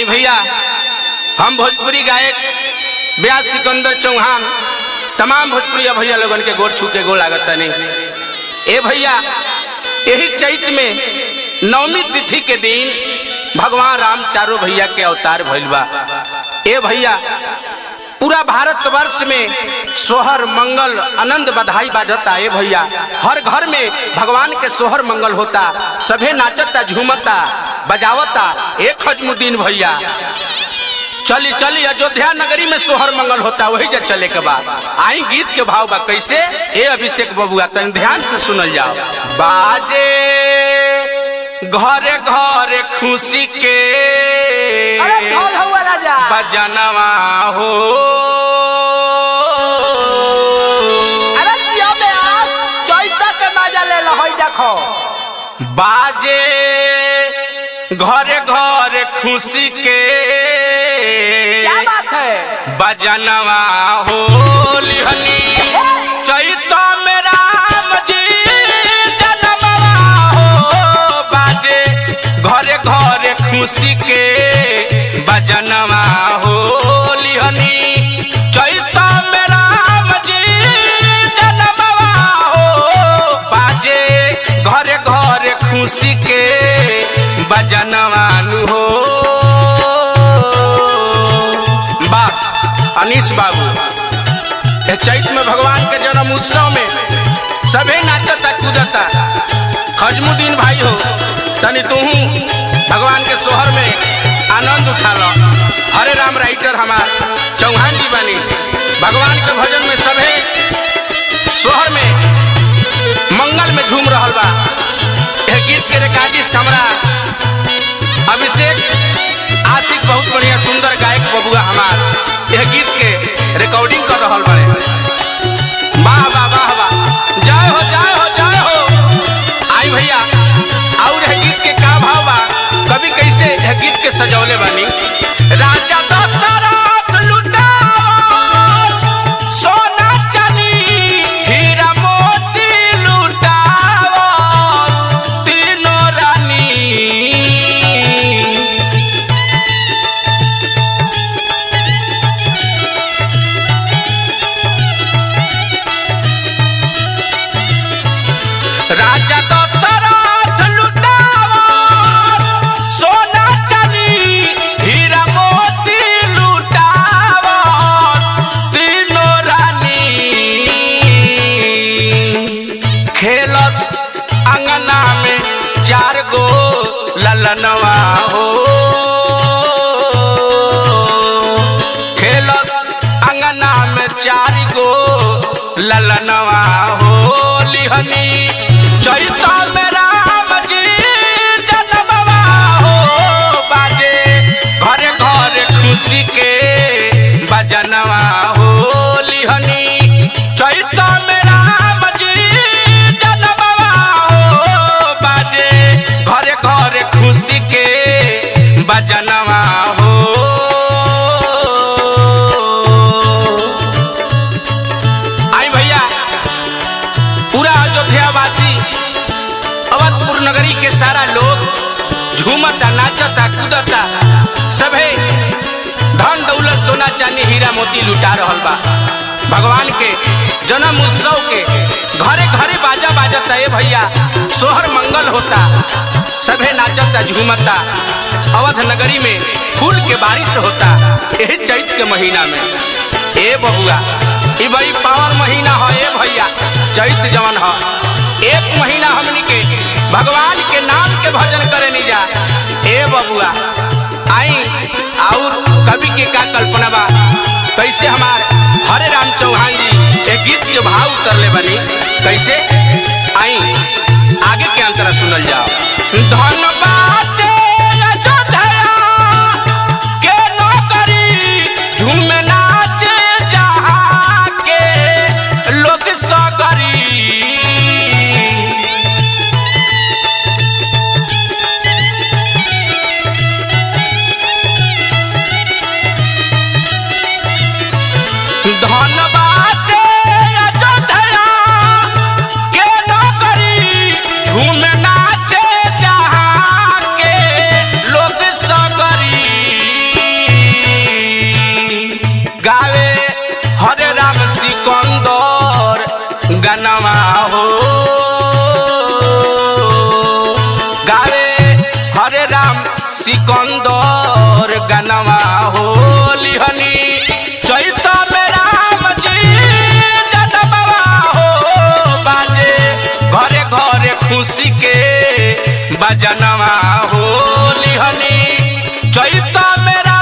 आई भैया, हम भोजपुरी गायक व्यास सिकंदर चौहान तमाम भोजपुरी भैया लोगन के गोर छू के गोल लागत नहीं। ए भैया, यही चैत में नवमी तिथि के दिन भगवान राम चारों भैया के अवतार भइल बा। ए भैया, पूरा भारतवर्ष में सोहर मंगल आनंद बधाई बाजता। ए भैया, हर घर में भगवान के सोहर मंगल होता, सभे नाचता झूमता बजावता। एक खजमुद्दीन भैया, चली चली अयोध्या नगरी में सोहर मंगल होता, वही जब चले के बाद आई गीत के भाव बा कैसे। ए अभिषेक बबुआ, तन ध्यान से सुनल जाओ। बाजे घरे घरे खुशी के बजनवा हो, देखो बाजे घरे घरे खुशी के क्या बात है, बजनवा हो लिहनी चैत में राम जी जनमवा हो। बाजे घरे घरे खुशी के बजनवा हो लिहनी चैत में राम जी जनमवा हो। बाजे घरे घरे खुशी के बजनवा हो। अनीश बाबू, चैत में भगवान के जन्म उत्सव में सभे नाचता कूदता। खजमुद्दीन भाई हो, तनी तू भगवान के सोहर में आनंद उठा लो। हरे राम राइटर हमार चौहान जी बनी, भगवान के भजन में सभे सोहर में मंगल में झूम रहा बा। यह गीत के रिकॉर्डिस्ट हमारा अभिषेक आशिक, बहुत बढ़िया सुंदर गायक बबुआ हमार यह गीत के रिकॉर्डिंग कर रहा बड़े। वाह वाह वाह वाह, जय हो जय हो जय हो। आई भैया, और यह गीत के का भाव बा, कभी कैसे यह गीत के सजौले बनी। राजा दशरथ लुटाओ सोना चांदी हीरा मोती लुटाओ तीनों रानी। राजा दशरथ लुटाओ सोना चांदी हीरा मोती लुटाओ तीनों रानी। खेलस अंगना में चार गो ललनवा हो। खेलस अंगना में चार गो ललनवा हो लिहनी चैत में राम जी जनमवा हो। बाजे घरे घरे खुशी के बजनवा हो लिहनी चैत में राम जी जनमवा हो। बाजे घरे घरे खुशी के बजनवा हो। आई भैया, पूरा अयोध्यावासी अवधपुर नगरी के सारा लोग झूमता नाचता कूदता, सभे धन दौलत सोना चांदी हीरा मोती लुटा रहल बा। भगवान के जन्म उत्सव के घरे घरे बाजा बाजता। ए भैया, सोहर मंगल होता, सभे नाचता झूमता। अवध नगरी में फूल के बारिश होता यही चैत के महीना में। ए बबुआ, ई बड़ी पावन महीना है। ए भैया, चैत जवन है, एक महीना हमनी के भगवान के नाम के भजन करे नहीं जा। ए बबुआ, आई और कवि के का कल्पना बा, कैसे हमार हरे राम चौहान जी एक गीत के भाव उतरले बनी कैसे। आई आगे के अंतरा सुनल जाओ। धन बाटे अयोध्या के नौकरी झूम नाचे जहाँ के लोग सगरी। धन बाटे अयोध्या के नौकरी झूम नाचे जहाँ सिकंदर गनवा हो लिहनी चैत में राम जी जन्मवा हो बाजे घरे घरे खुशी के बजनवा हो लिहनी चैत में